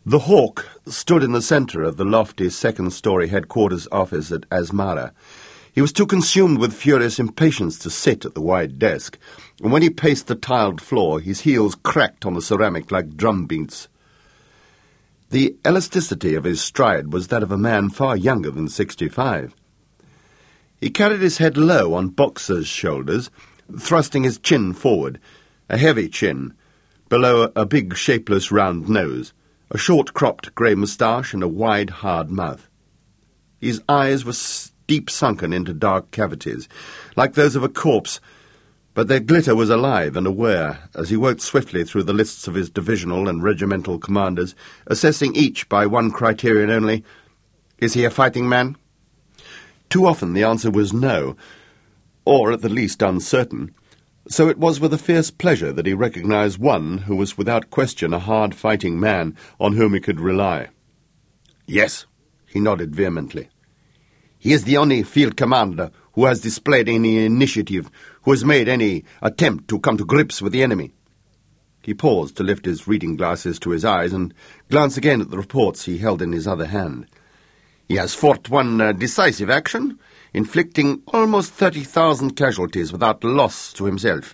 The Hawk stood in the centre of the lofty second-story headquarters office at Asmara. He was too consumed with furious impatience to sit at the wide desk, and when he paced the tiled floor, his heels cracked on the ceramic like drum beats. The elasticity of his stride was that of a man far younger than 65. He carried his head low on boxer's shoulders, thrusting his chin forward, a heavy chin, below a big, shapeless, round nose, a short-cropped grey moustache and a wide, hard mouth. His eyes were deep sunken into dark cavities, like those of a corpse, but their glitter was alive and aware as he worked swiftly through the lists of his divisional and regimental commanders, assessing each by one criterion only: is he a fighting man? Too often the answer was no, or at the least uncertain, so it was with a fierce pleasure that he recognized one who was without question a hard-fighting man on whom he could rely. "Yes," he nodded vehemently. "He is the only field commander who has displayed any initiative, who has made any attempt to come to grips with the enemy." He paused to lift his reading glasses to his eyes and glance again at the reports he held in his other hand. "He has fought one decisive action, inflicting almost 30,000 casualties without loss to himself.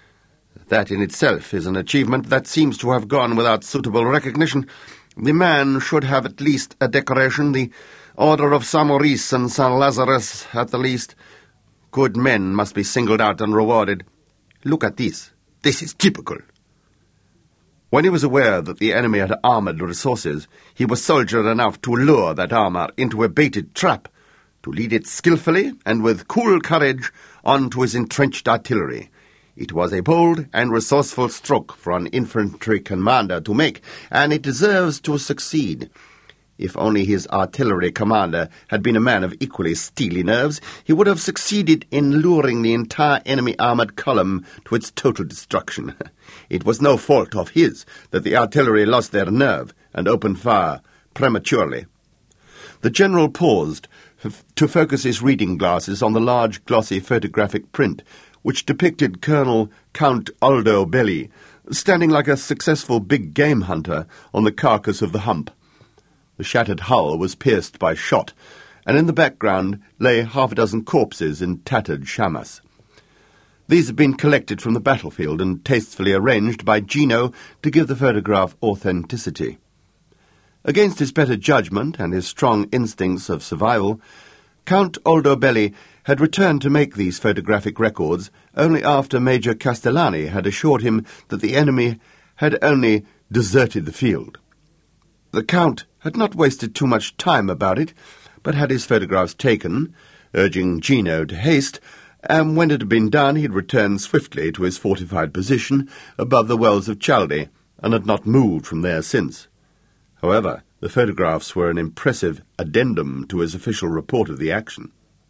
That in itself is an achievement that seems to have gone without suitable recognition. The man should have at least a decoration, the Order of St. Maurice and St. Lazarus at the least. Good men must be singled out and rewarded. Look at this. This is typical." When he was aware that the enemy had armoured resources, he was soldier enough to lure that armour into a baited trap, to lead it skilfully and with cool courage on to his entrenched artillery. It was a bold and resourceful stroke for an infantry commander to make, and it deserves to succeed. If only his artillery commander had been a man of equally steely nerves, he would have succeeded in luring the entire enemy armoured column to its total destruction. It was no fault of his that the artillery lost their nerve and opened fire prematurely. The general paused to focus his reading glasses on the large, glossy photographic print, which depicted Colonel Count Aldo Belli, standing like a successful big game hunter on the carcass of the hump. The shattered hull was pierced by shot, and in the background lay half a dozen corpses in tattered chamas. These had been collected from the battlefield and tastefully arranged by Gino to give the photograph authenticity. Against his better judgment and his strong instincts of survival, Count Aldo Belli had returned to make these photographic records only after Major Castellani had assured him that the enemy had only deserted the field. The Count had not wasted too much time about it, but had his photographs taken, urging Gino to haste, and when it had been done he had returned swiftly to his fortified position above the wells of Chalde, and had not moved from there since. However, the photographs were an impressive addendum to his official report of the action.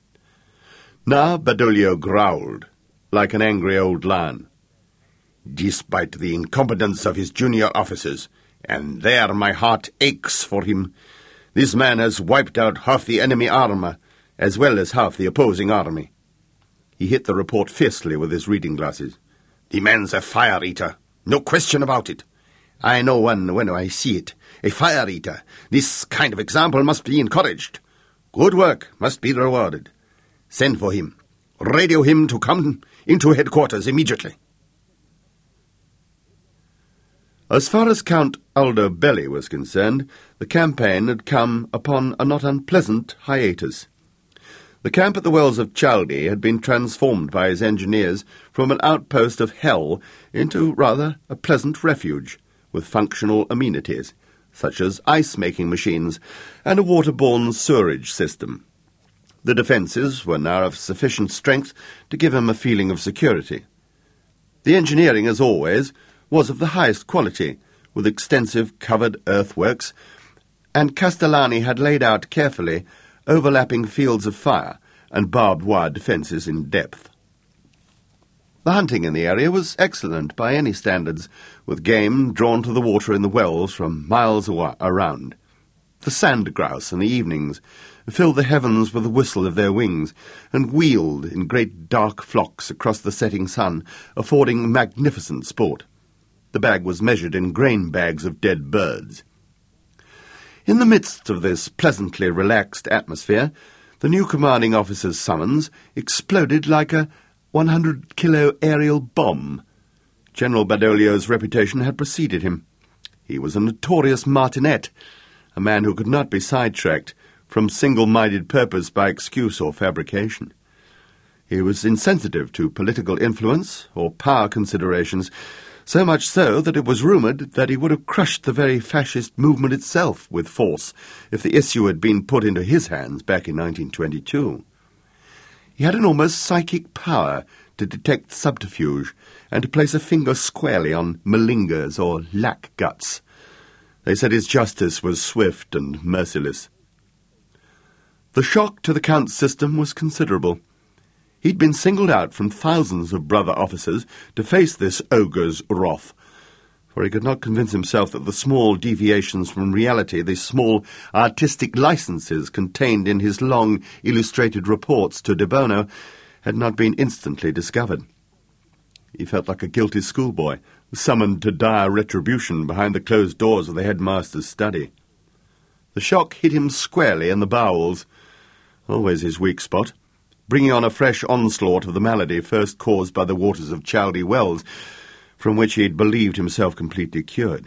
Now Badoglio growled, like an angry old lion. "Despite the incompetence of his junior officers, and there my heart aches for him, this man has wiped out half the enemy armour, as well as half the opposing army." He hit the report fiercely with his reading glasses. "The man's a fire-eater, no question about it. I know one when I see it. A fire-eater. This kind of example must be encouraged. Good work must be rewarded. Send for him. Radio him to come into headquarters immediately." As far as Count Aldo Belli was concerned, the campaign had come upon a not unpleasant hiatus. The camp at the wells of Chalde had been transformed by his engineers from an outpost of hell into rather a pleasant refuge, with functional amenities, such as ice-making machines and a waterborne sewerage system. The defences were now of sufficient strength to give him a feeling of security. The engineering, as always, was of the highest quality, with extensive covered earthworks, and Castellani had laid out carefully overlapping fields of fire and barbed wire defences in depth. The hunting in the area was excellent by any standards, with game drawn to the water in the wells from miles around. The sand grouse in the evenings filled the heavens with the whistle of their wings, and wheeled in great dark flocks across the setting sun, affording magnificent sport. The bag was measured in grain bags of dead birds. In the midst of this pleasantly relaxed atmosphere, the new commanding officer's summons exploded like a 100-kilo aerial bomb. General Badoglio's reputation had preceded him. He was a notorious martinet, a man who could not be sidetracked from single-minded purpose by excuse or fabrication. He was insensitive to political influence or power considerations, so much so that it was rumoured that he would have crushed the very fascist movement itself with force if the issue had been put into his hands back in 1922. He had an almost psychic power to detect subterfuge and to place a finger squarely on malingers or lack guts. They said his justice was swift and merciless. The shock to the Count's system was considerable. He'd been singled out from thousands of brother officers to face this ogre's wrath, for he could not convince himself that the small deviations from reality, the small artistic licenses contained in his long illustrated reports to De Bono, had not been instantly discovered. He felt like a guilty schoolboy, summoned to dire retribution behind the closed doors of the headmaster's study. The shock hit him squarely in the bowels, always his weak spot, bringing on a fresh onslaught of the malady first caused by the waters of Chaldee Wells, from which he had believed himself completely cured.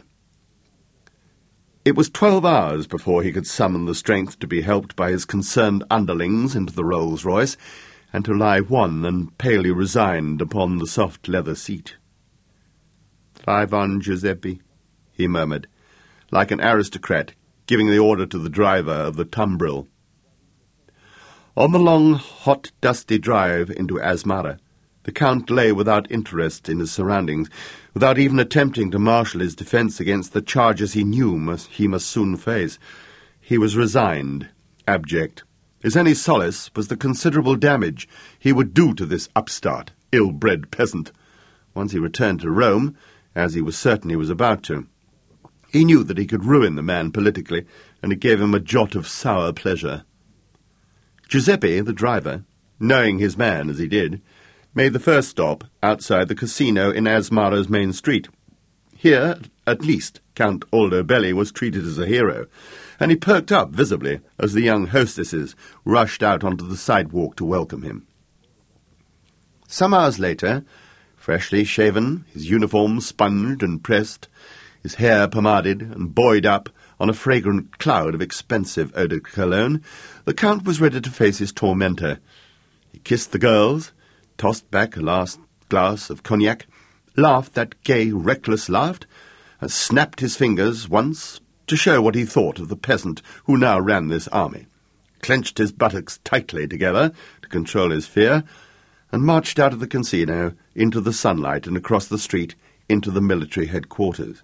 It was 12 hours before he could summon the strength to be helped by his concerned underlings into the Rolls-Royce, and to lie wan and palely resigned upon the soft leather seat. "Drive on, Giuseppe," he murmured, like an aristocrat giving the order to the driver of the tumbril. On the long, hot, dusty drive into Asmara, the Count lay without interest in his surroundings, without even attempting to marshal his defence against the charges he knew he must soon face. He was resigned, abject. His only solace was the considerable damage he would do to this upstart, ill-bred peasant, once he returned to Rome, as he was certain he was about to. He knew that he could ruin the man politically, and it gave him a jot of sour pleasure. Giuseppe, the driver, knowing his man as he did, made the first stop outside the casino in Asmara's main street. Here, at least, Count Aldo Belli was treated as a hero, and he perked up visibly as the young hostesses rushed out onto the sidewalk to welcome him. Some hours later, freshly shaven, his uniform sponged and pressed, his hair pomaded and buoyed up on a fragrant cloud of expensive eau de cologne, the Count was ready to face his tormentor. He kissed the girls, tossed back a last glass of cognac, laughed that gay, reckless laugh, and snapped his fingers once to show what he thought of the peasant who now ran this army, clenched his buttocks tightly together to control his fear, and marched out of the casino into the sunlight and across the street into the military headquarters.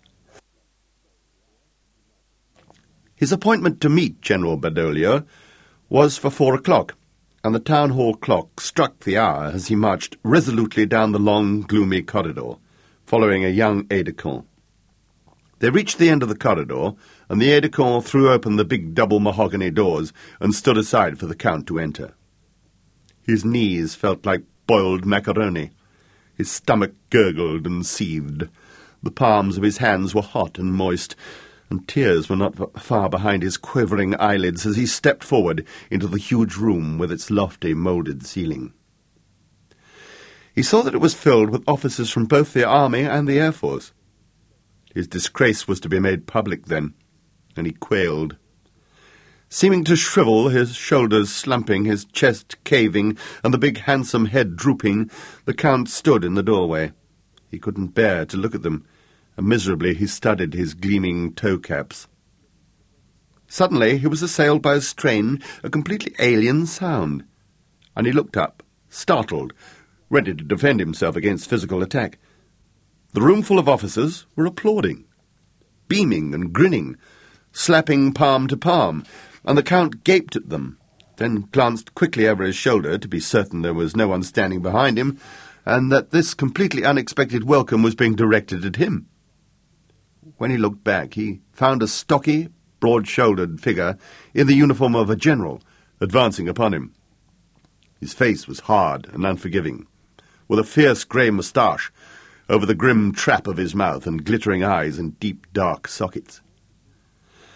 His appointment to meet General Badoglio was for 4 o'clock, and the town hall clock struck the hour as he marched resolutely down the long, gloomy corridor, following a young aide-de-camp. They reached the end of the corridor, and the aide-de-camp threw open the big double mahogany doors and stood aside for the Count to enter. His knees felt like boiled macaroni. His stomach gurgled and seethed. The palms of his hands were hot and moist, and tears were not far behind his quivering eyelids as he stepped forward into the huge room with its lofty moulded ceiling. He saw that it was filled with officers from both the army and the Air Force. His disgrace was to be made public then, and he quailed. Seeming to shrivel, his shoulders slumping, his chest caving, and the big handsome head drooping, the Count stood in the doorway. He couldn't bear to look at them, and miserably he studied his gleaming toe-caps. Suddenly he was assailed by a strange, a completely alien sound, and he looked up, startled, ready to defend himself against physical attack. The room full of officers were applauding, beaming and grinning, slapping palm to palm, and the Count gaped at them, then glanced quickly over his shoulder to be certain there was no one standing behind him, and that this completely unexpected welcome was being directed at him. When he looked back, he found a stocky, broad-shouldered figure in the uniform of a general advancing upon him. His face was hard and unforgiving, with a fierce grey moustache over the grim trap of his mouth and glittering eyes in deep, dark sockets.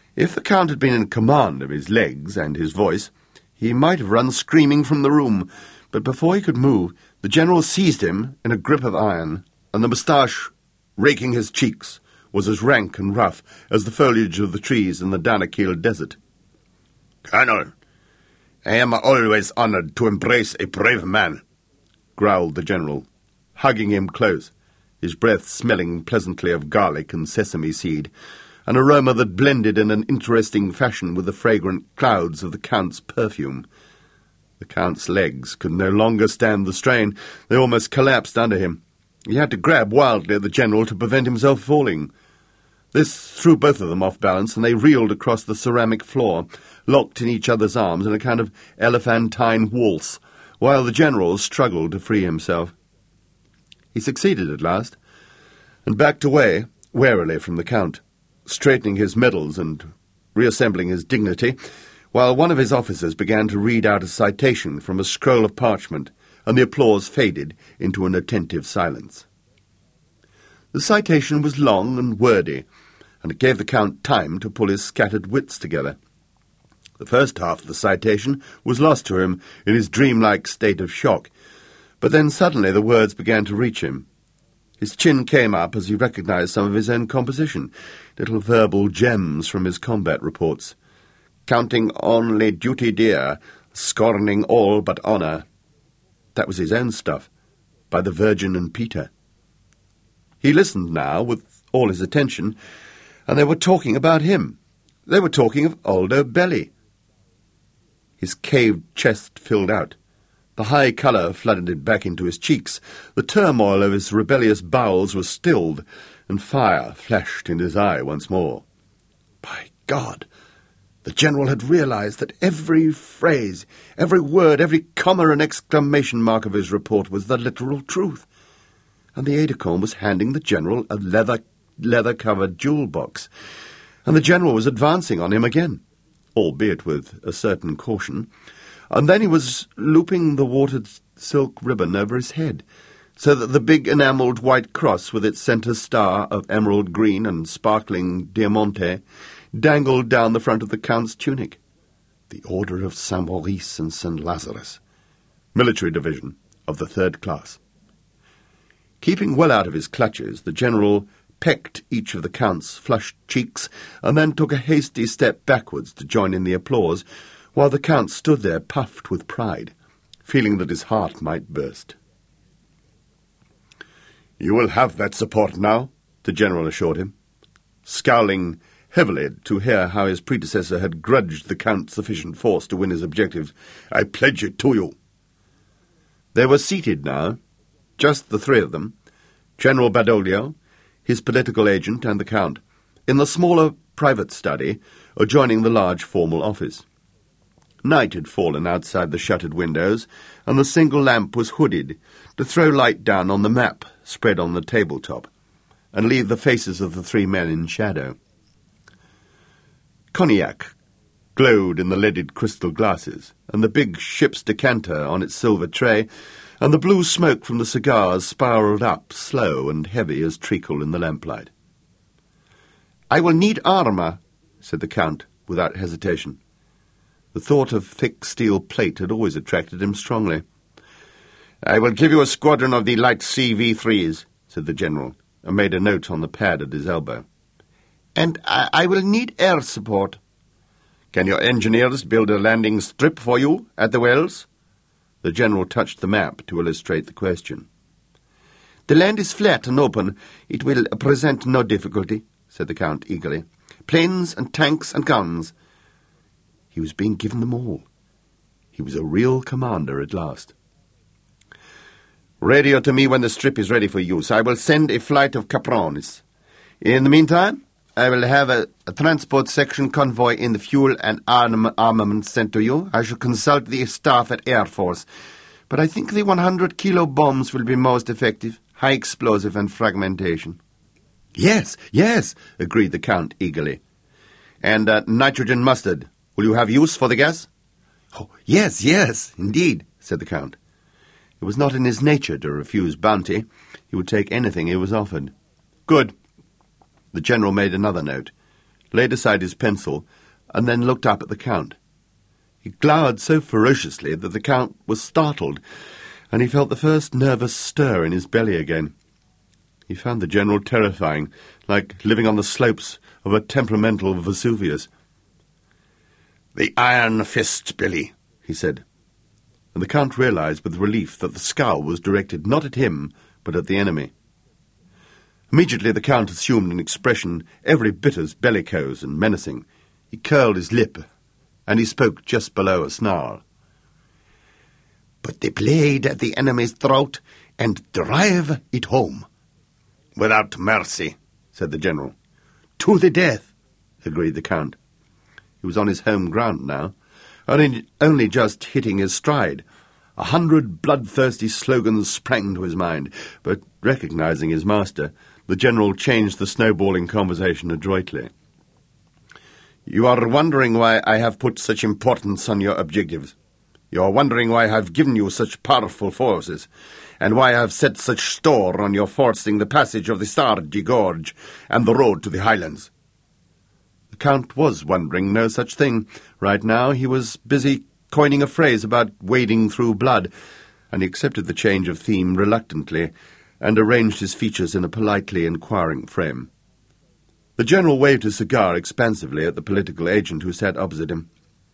If the Count had been in command of his legs and his voice, he might have run screaming from the room, but before he could move, the General seized him in a grip of iron, and the moustache, raking his cheeks, was as rank and rough as the foliage of the trees in the Danakil desert. "Colonel, I am always honoured to embrace a brave man," growled the General, hugging him close, his breath smelling pleasantly of garlic and sesame seed, an aroma that blended in an interesting fashion with the fragrant clouds of the Count's perfume. The Count's legs could no longer stand the strain. They almost collapsed under him. He had to grab wildly at the General to prevent himself falling. This threw both of them off balance, and they reeled across the ceramic floor, locked in each other's arms in a kind of elephantine waltz, while the General struggled to free himself. He succeeded at last, and backed away warily from the Count, straightening his medals and reassembling his dignity, while one of his officers began to read out a citation from a scroll of parchment, and the applause faded into an attentive silence. The citation was long and wordy, and it gave the Count time to pull his scattered wits together. The first half of the citation was lost to him in his dreamlike state of shock, but then suddenly the words began to reach him. His chin came up as he recognized some of his own composition, little verbal gems from his combat reports. "Counting only duty dear, scorning all but honour." That was his own stuff, by the Virgin and Peter. He listened now with all his attention, and they were talking about him. They were talking of Aldo Belli. His caved chest filled out. The high colour flooded back into his cheeks. The turmoil of his rebellious bowels was stilled, and fire flashed in his eye once more. By God! The General had realized that every phrase, every word, every comma and exclamation mark of his report was the literal truth. And the aide-de-camp was handing the General a leather-covered jewel box, and the General was advancing on him again, albeit with a certain caution, and then he was looping the watered silk ribbon over his head, so that the big enamelled white cross with its centre star of emerald green and sparkling diamante dangled down the front of the Count's tunic. The Order of St. Maurice and St. Lazarus, military division of the 3rd class. Keeping well out of his clutches, the General pecked each of the Count's flushed cheeks, and then took a hasty step backwards to join in the applause, while the Count stood there puffed with pride, feeling that his heart might burst. "You will have that support now," the General assured him, scowling heavily to hear how his predecessor had grudged the Count sufficient force to win his objectives. "I pledge it to you." They were seated now, just the three of them, General Badoglio, his political agent, and the Count, in the smaller private study adjoining the large formal office. Night had fallen outside the shuttered windows, and the single lamp was hooded to throw light down on the map spread on the tabletop, and leave the faces of the three men in shadow. Cognac glowed in the leaded crystal glasses, and the big ship's decanter on its silver tray, and the blue smoke from the cigars spiralled up, slow and heavy as treacle in the lamplight. "I will need armour," said the Count, without hesitation. The thought of thick steel plate had always attracted him strongly. "I will give you a squadron of the light CV-3s, said the General, and made a note on the pad at his elbow. "And I will need air support." "Can your engineers build a landing strip for you at the wells?" The General touched the map to illustrate the question. "The land is flat and open. It will present no difficulty," said the Count eagerly. "Planes and tanks and guns." He was being given them all. He was a real commander at last. "Radio to me when the strip is ready for use. I will send a flight of Capronis. In the meantime, I will have a transport section convoy in the fuel and armament sent to you. I shall consult the staff at Air Force. But I think the 100-kilo bombs will be most effective, high explosive and fragmentation." "Yes, yes," agreed the Count eagerly. "And nitrogen mustard. Will you have use for the gas?" "Oh, yes, yes, indeed," said the Count. It was not in his nature to refuse bounty. He would take anything he was offered. "Good." The General made another note. laid aside his pencil, and then looked up at the Count. He glowered so ferociously that the Count was startled, and he felt the first nervous stir in his belly again. He found the General terrifying, like living on the slopes of a temperamental Vesuvius. "The iron fist, Billy," he said, and the Count realized with relief that the scowl was directed not at him, but at the enemy. Immediately the Count assumed an expression every bit as bellicose and menacing. He curled his lip, and he spoke just below a snarl. "Put the blade at the enemy's throat and drive it home." "Without mercy," said the General. "To the death," agreed the Count. He was on his home ground now, only just hitting his stride. 100 bloodthirsty slogans sprang to his mind, but recognizing his master, the General changed the snowballing conversation adroitly. "You are wondering why I have put such importance on your objectives. You are wondering why I have given you such powerful forces, and why I have set such store on your forcing the passage of the Sardi Gorge and the road to the Highlands." The Count was wondering no such thing. Right now he was busy coining a phrase about wading through blood, and he accepted the change of theme reluctantly, and arranged his features in a politely inquiring frame. The General waved his cigar expansively at the political agent who sat opposite him.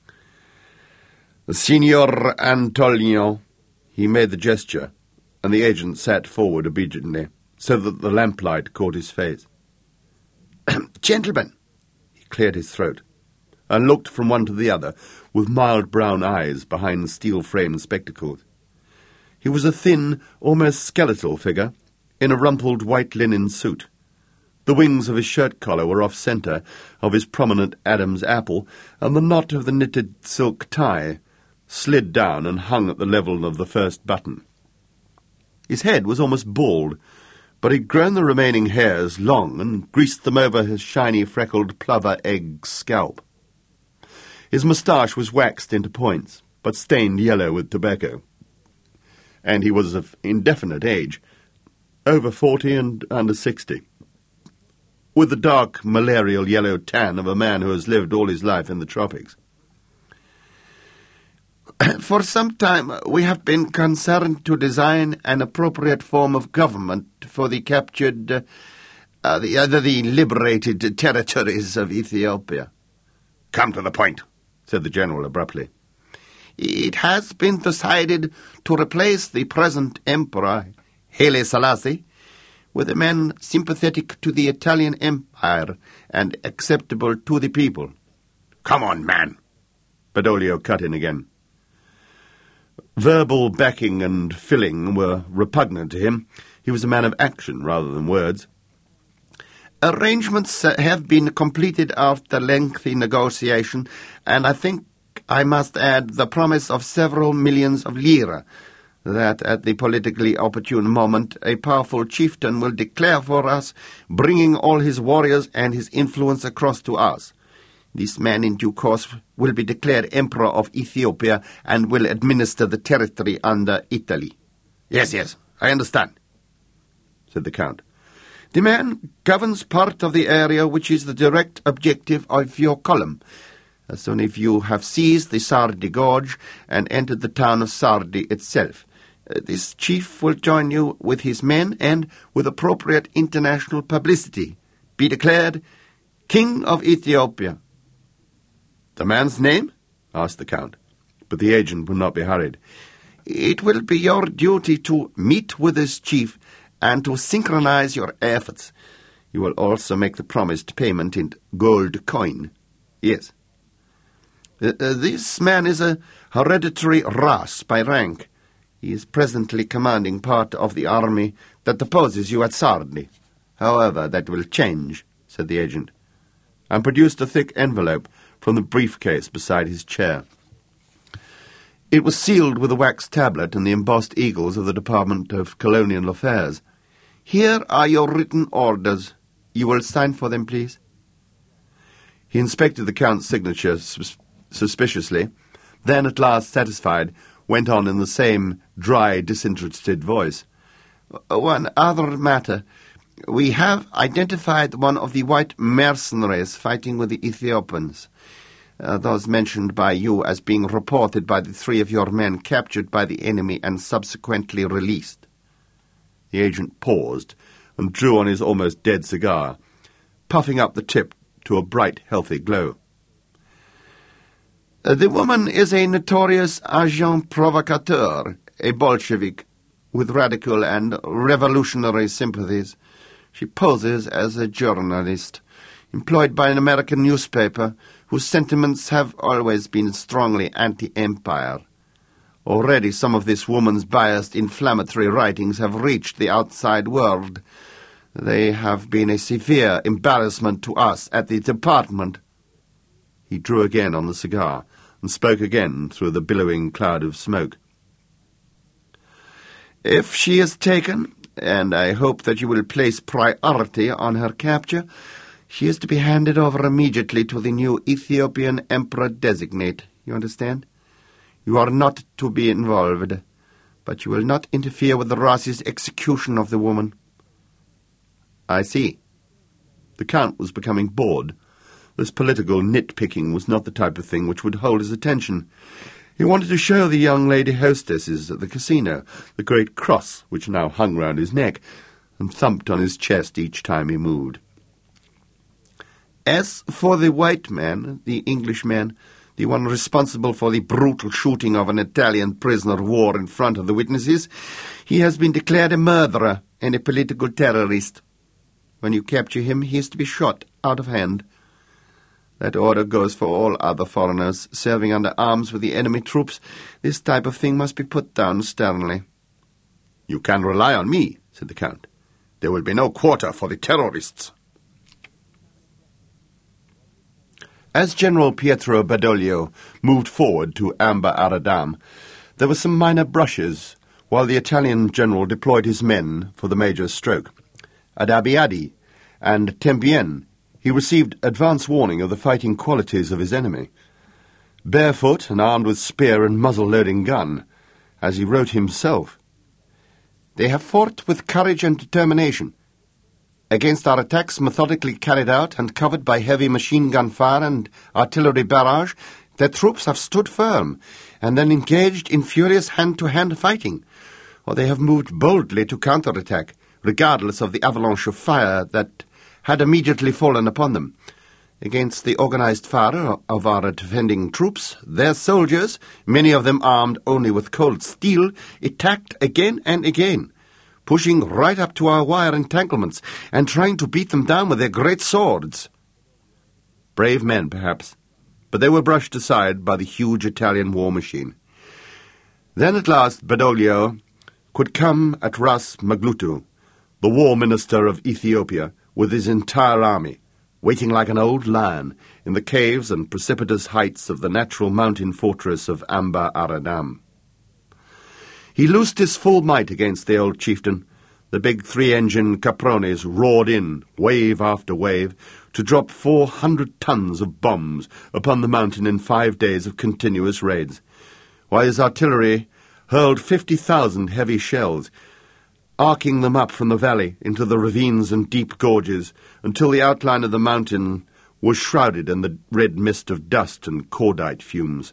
"Signor Antonio," he made the gesture, and the agent sat forward obediently, so that the lamplight caught his face. "Gentlemen," he cleared his throat, and looked from one to the other, with mild brown eyes behind steel-framed spectacles. He was a thin, almost skeletal figure, in a rumpled white linen suit. The wings of his shirt-collar were off-centre of his prominent Adam's apple, and the knot of the knitted silk tie slid down and hung at the level of the first button. His head was almost bald, but he'd grown the remaining hairs long and greased them over his shiny, freckled plover-egg scalp. His moustache was waxed into points, but stained yellow with tobacco. And he was of indefinite age, over 40 and under 60, with the dark malarial yellow tan of a man who has lived all his life in the tropics. "For some time we have been concerned to design an appropriate form of government for the captured, the liberated territories of Ethiopia." "Come to the point," said the General abruptly. "It has been decided to replace the present Emperor, Haile Selassie, with a man sympathetic to the Italian Empire and acceptable to the people." "Come on, man!" Badoglio cut in again. Verbal backing and filling were repugnant to him. He was a man of action rather than words. "Arrangements have been completed after lengthy negotiation, and I think I must add the promise of several millions of lira, that at the politically opportune moment a powerful chieftain will declare for us, bringing all his warriors and his influence across to us. This man in due course will be declared Emperor of Ethiopia and will administer the territory under Italy." Yes, I understand," said the Count. "The man governs part of the area which is the direct objective of your column. As soon as you have seized the Sardi Gorge and entered the town of Sardi itself, this chief will join you with his men and, with appropriate international publicity, be declared King of Ethiopia." "The man's name?" asked the Count, but the agent would not be hurried. "It will be your duty to meet with this chief and to synchronize your efforts. You will also make the promised payment in gold coin." "Yes." "This man is a hereditary Ras by rank. He is presently commanding part of the army that opposes you at Sardi. However, that will change," said the agent, and produced a thick envelope from the briefcase beside his chair. It was sealed with a wax tablet and the embossed eagles of the Department of Colonial Affairs. "Here are your written orders. You will sign for them, please." He inspected the Count's signature suspiciously, then, at last satisfied, went on in the same dry, disinterested voice. "One other matter. We have identified one of the white mercenaries fighting with the Ethiopians. Those mentioned by you as being reported by the 3 of your men captured by the enemy and subsequently released." The agent paused and drew on his almost dead cigar, puffing up the tip to a bright, healthy glow. "The woman is a notorious agent provocateur, a Bolshevik with radical and revolutionary sympathies. She poses as a journalist, employed by an American newspaper whose sentiments have always been strongly anti-empire. Already some of this woman's biased, inflammatory writings have reached the outside world. They have been a severe embarrassment to us at the department." He drew again on the cigar and spoke again through the billowing cloud of smoke. "If she is taken, and I hope that you will place priority on her capture, she is to be handed over immediately to the new Ethiopian Emperor-designate. You understand? You are not to be involved, but you will not interfere with the Rossi's execution of the woman." "I see." The Count was becoming bored. This political nitpicking was not the type of thing which would hold his attention. He wanted to show the young lady hostesses at the casino the great cross which now hung round his neck, and thumped on his chest each time he moved. "As for the white man, the Englishman, the one responsible for the brutal shooting of an Italian prisoner of war in front of the witnesses, he has been declared a murderer and a political terrorist. When you capture him, he is to be shot out of hand. That order goes for all other foreigners serving under arms with the enemy troops. This type of thing must be put down sternly." "You can rely on me," said the Count. "There will be no quarter for the terrorists." As General Pietro Badoglio moved forward to Amba Aradam, there were some minor brushes, while the Italian general deployed his men for the major stroke. At Abiadi and Tempien, he received advance warning of the fighting qualities of his enemy. Barefoot and armed with spear and muzzle-loading gun, as he wrote himself, "They have fought with courage and determination. Against our attacks methodically carried out and covered by heavy machine-gun fire and artillery barrage, their troops have stood firm and then engaged in furious hand-to-hand fighting, or they have moved boldly to counter-attack, regardless of the avalanche of fire that had immediately fallen upon them. Against the organized fire of our defending troops, their soldiers, many of them armed only with cold steel, attacked again and again, pushing right up to our wire entanglements and trying to beat them down with their great swords." Brave men, perhaps, but they were brushed aside by the huge Italian war machine. Then at last Badoglio could come at Ras Maglutu, the war minister of Ethiopia, with his entire army, waiting like an old lion in the caves and precipitous heights of the natural mountain fortress of Amba Aradam. He loosed his full might against the old chieftain. The big 3-engine Caprones roared in, wave after wave, to drop 400 tons of bombs upon the mountain in 5 days of continuous raids, while his artillery hurled 50,000 heavy shells, arcing them up from the valley into the ravines and deep gorges until the outline of the mountain was shrouded in the red mist of dust and cordite fumes.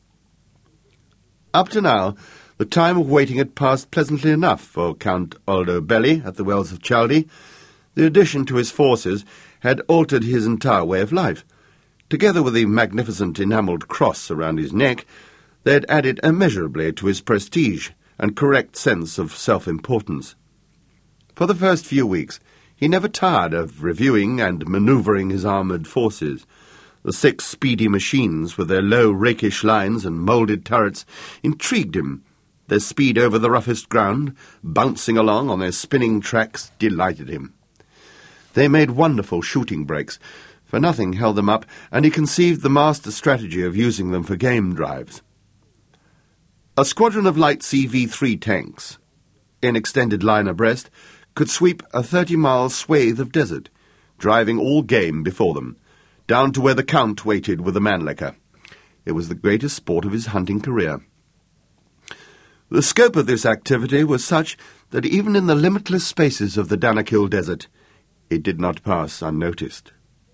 Up to now, the time of waiting had passed pleasantly enough for Count Aldo Belli at the Wells of Chaldee. The addition to his forces had altered his entire way of life. Together with the magnificent enamelled cross around his neck, they had added immeasurably to his prestige and correct sense of self-importance. For the first few weeks, he never tired of reviewing and manoeuvring his armoured forces. The 6 speedy machines, with their low, rakish lines and moulded turrets, intrigued him. Their speed over the roughest ground, bouncing along on their spinning tracks, delighted him. They made wonderful shooting breaks, for nothing held them up, and he conceived the master strategy of using them for game drives. A squadron of light CV-3 tanks, in extended line abreast, could sweep a 30-mile swathe of desert, driving all game before them, down to where the Count waited with the Mannlicher. It was the greatest sport of his hunting career. The scope of this activity was such that even in the limitless spaces of the Danakil Desert, it did not pass unnoticed.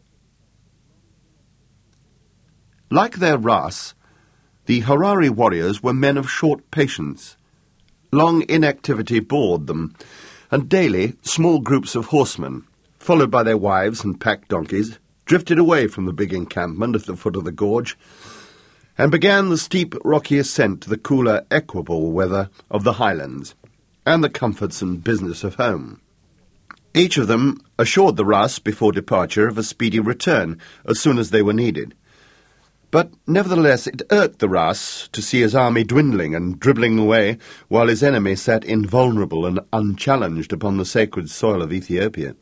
Like their Ras, the Harari warriors were men of short patience. Long inactivity bored them, and daily small groups of horsemen, followed by their wives and pack donkeys, drifted away from the big encampment at the foot of the gorge, and began the steep, rocky ascent to the cooler, equable weather of the highlands, and the comforts and business of home. Each of them assured the Ras before departure of a speedy return as soon as they were needed. But nevertheless it irked the Ras to see his army dwindling and dribbling away while his enemy sat invulnerable and unchallenged upon the sacred soil of Ethiopia.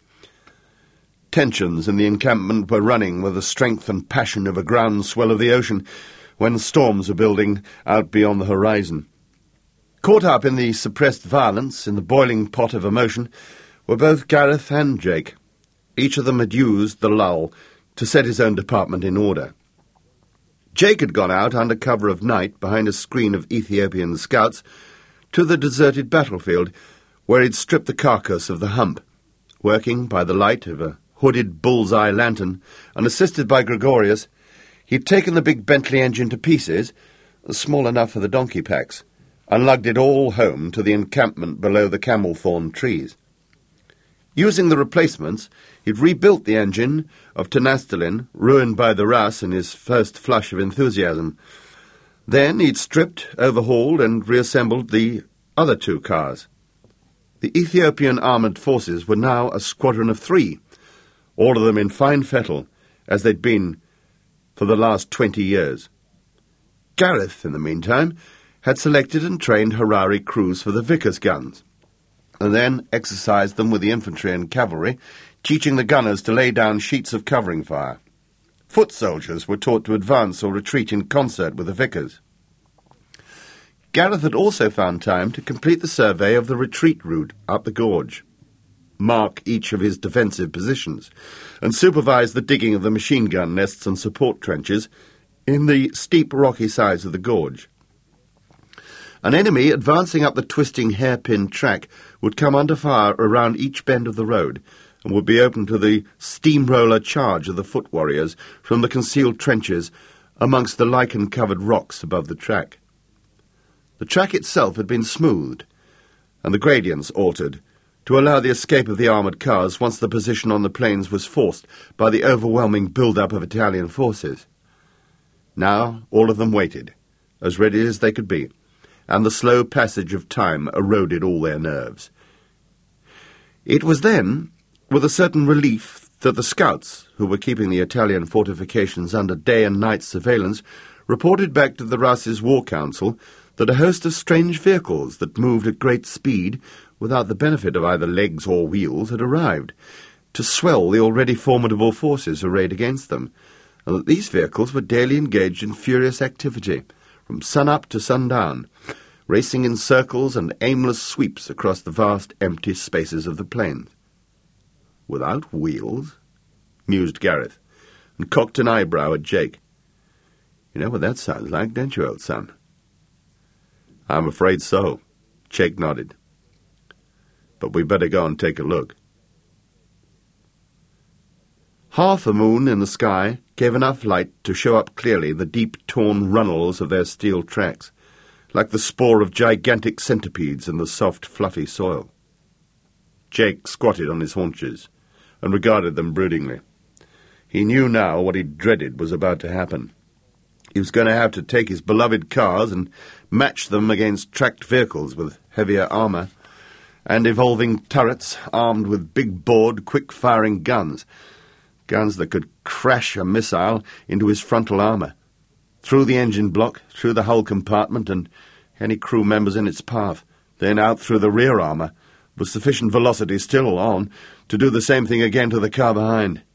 Tensions in the encampment were running with the strength and passion of a groundswell of the ocean when storms are building out beyond the horizon. Caught up in the suppressed violence, in the boiling pot of emotion, were both Gareth and Jake. Each of them had used the lull to set his own department in order. Jake had gone out under cover of night behind a screen of Ethiopian scouts to the deserted battlefield where he'd stripped the carcass of the hump. Working by the light of a hooded bull's-eye lantern and assisted by Gregorius, he'd taken the big Bentley engine to pieces, small enough for the donkey packs, and lugged it all home to the encampment below the camel-thorn trees. Using the replacements, he'd rebuilt the engine of Tenastelin, ruined by the Ras in his first flush of enthusiasm. Then he'd stripped, overhauled, and reassembled the other two cars. The Ethiopian armoured forces were now a squadron of 3, all of them in fine fettle, as they'd been for the last 20 years. Gareth, in the meantime, had selected and trained Harari crews for the Vickers guns, and then exercised them with the infantry and cavalry, teaching the gunners to lay down sheets of covering fire. Foot soldiers were taught to advance or retreat in concert with the Vickers. Gareth had also found time to complete the survey of the retreat route up the gorge, mark each of his defensive positions, and supervise the digging of the machine gun nests and support trenches in the steep rocky sides of the gorge. An enemy advancing up the twisting hairpin track would come under fire around each bend of the road and would be open to the steamroller charge of the foot warriors from the concealed trenches amongst the lichen-covered rocks above the track. The track itself had been smoothed and the gradients altered to allow the escape of the armoured cars once the position on the plains was forced by the overwhelming build-up of Italian forces. Now all of them waited, as ready as they could be, and the slow passage of time eroded all their nerves. It was then, with a certain relief, that the scouts, who were keeping the Italian fortifications under day and night surveillance, reported back to the Ras's war council that a host of strange vehicles that moved at great speed, without the benefit of either legs or wheels, had arrived, to swell the already formidable forces arrayed against them, and that these vehicles were daily engaged in furious activity, from sun-up to sundown, racing in circles and aimless sweeps across the vast empty spaces of the plains. "Without wheels?" mused Gareth, and cocked an eyebrow at Jake. "You know what that sounds like, don't you, old son?" "I'm afraid so," Jake nodded. "But we'd better go and take a look." Half a moon in the sky gave enough light to show up clearly the deep torn runnels of their steel tracks, like the spore of gigantic centipedes in the soft, fluffy soil. Jake squatted on his haunches and regarded them broodingly. He knew now what he dreaded was about to happen. He was going to have to take his beloved cars and match them against tracked vehicles with heavier armour and evolving turrets armed with big-bored, quick-firing guns that could crash a missile into his frontal armour, through the engine block, through the hull compartment and any crew members in its path, then out through the rear armour, with sufficient velocity still on to do the same thing again to the car behind.